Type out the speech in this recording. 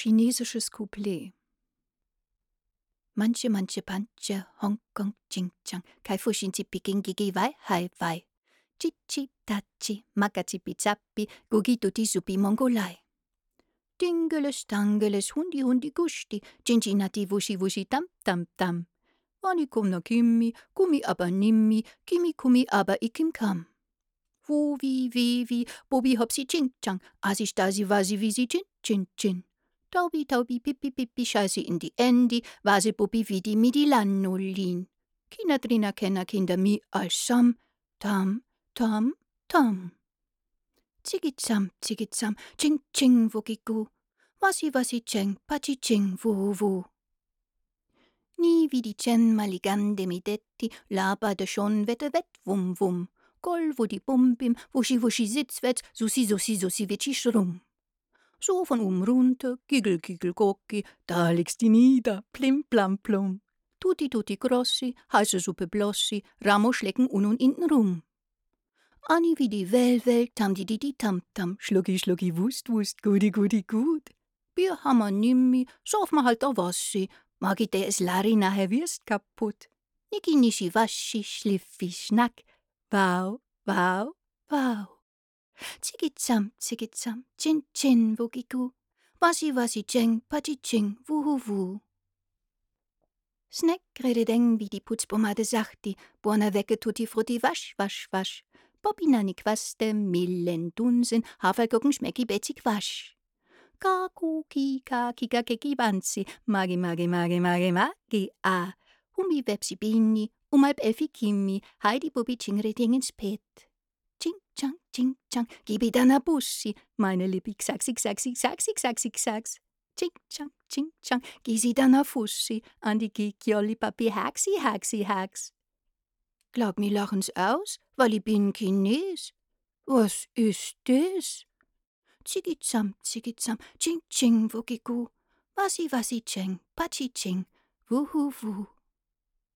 Chinesisches Couplet. Manche, Panche, Hongkong, Ching-Chang, Kai Fushin, Zipi, Gigi, Wei, Hai, Wei. Chichi, Tachi, Makazipi, Zappi, Gugi, Tutti, Supi, Mongolei. Dingeles, Dangeles, Hundi, Gusti, Cincinnati, Wuschi, Tam. Wani, Kum, no Kimi, Gummi, aber Nimmi, Kimi, aber Ikim, Kam. Wie, Bobi, Hopsi, Ching-Chang, Asi, Stasi, Wasi, Wisi, Chin. Taubi, Pippi, Scheiße in die Endi, Vase, Bubbi, Vidi, Midi, Lannolin. Kina, Drina, Kenner, Kinder, Mi, Alsam, Tam. Zigizam, Ching, Wugigu. Wasi, Cheng, Pachi, Ching, Wu. Nie wie die Chen, Maligande, Midetti, Laba, de schon, Wette, Wum. Goll, wo die Bumbim, Wuschi, Sitzwetz, Susi, Witschi, Schrum. So von runter, Giggel, Gocki, da legst die nieder, Plim, Plam, Plum. Tutti, Grossi, heiße Suppe, Blossi, Ramo schlecken und inten rum. Anni wie die Welt, tam, die, tam, Schlucki, Wust, gut. Bier, Hammer, Nimmi, sauf ma halt a Wassi, Magite es Larry nachher wirst kaputt. Niki, Nischi, Waschi, Schliffi, Schnack, Wow. Zigizam, Chin, Wugigu. Wasi, Cheng, Pachi, Ching, Wu. Snack, Rededeng, wie die Putzpomade sagti, Buona Wecke, Tutti, Frutti, Wasch. Bobby, Nani, Quaste, Millen, Dunsen, Hafergurken, Schmecki, Betzi, Quasch. Kaku, Kika, Keki, Wanzi, Magi, Humbi, Wepsi, Bini, Halb Elfi, Kimi, Heidi, Bubbi, Chingreding ins Pet. Ching-Chang, gib i dann a Bussi, meine Lippi, Xaxi. Ching-Chang, geh sie dann a Fussi, an die Jolli, Papi, Haxi. Glaub mi lachen's aus, weil i bin Chines. Was ist das? Zigizam, Ching, Wugigu. Wasi, Cheng, Pachi, Ching, Wuhu.